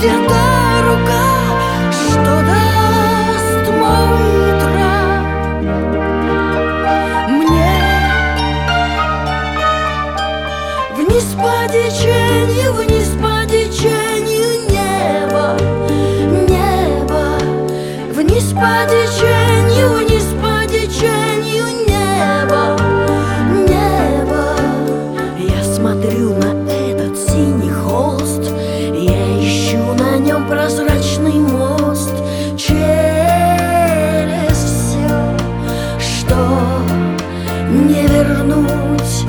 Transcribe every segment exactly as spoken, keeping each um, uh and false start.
та рука, что даст мудро мне вниз по течению, вниз по течению неба, небо, вниз по течению, вниз по течению неба, небо. Я смотрю на этот синий холст, я ищу на нем прозрачный мост через все, что не вернуть.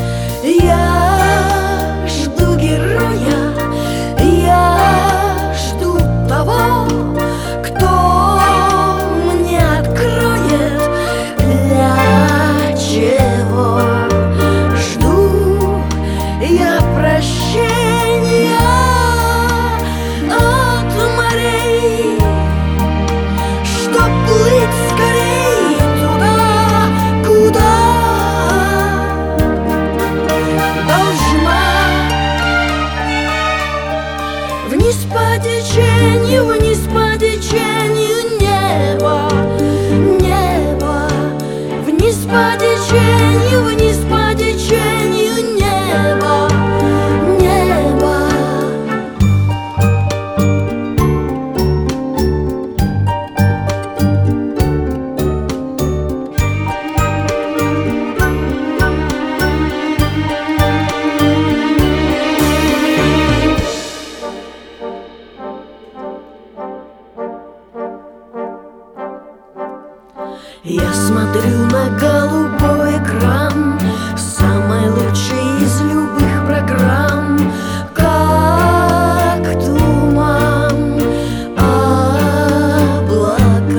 Я жду героя, я жду того, кто мне откроет, для чего жду я прощения от морей, чтоб плыть скорей туда, куда должна. Вниз по течению, вниз по течению неба, небо, вниз по течению, вниз по течению неба, небо. Я смотрю на голубой экран, самой лучшей из любых программ, как туман, облака,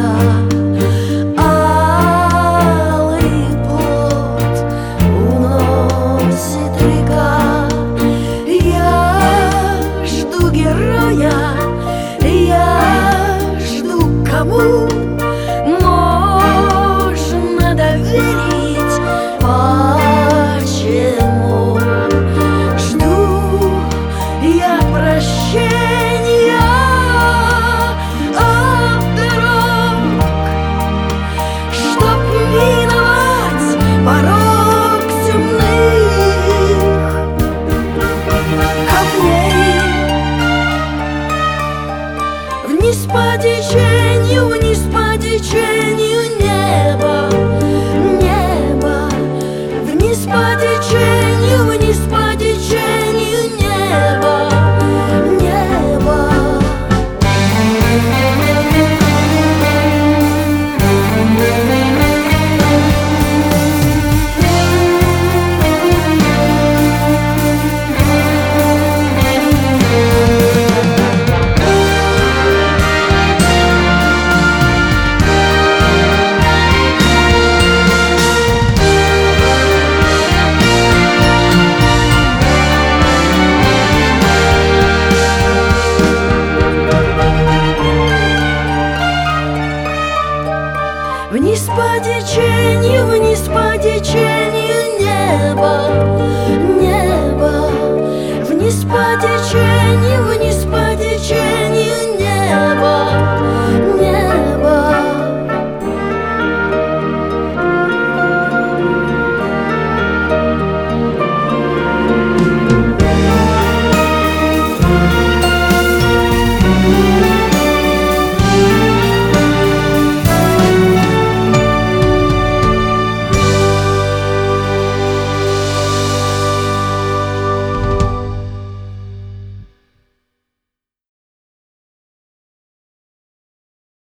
алый плод уносит река. Я жду героя, я жду, кому доверить, почему жду я прощения от дорог, чтоб миновать порог земных камней. Вниз по течению, вниз по течению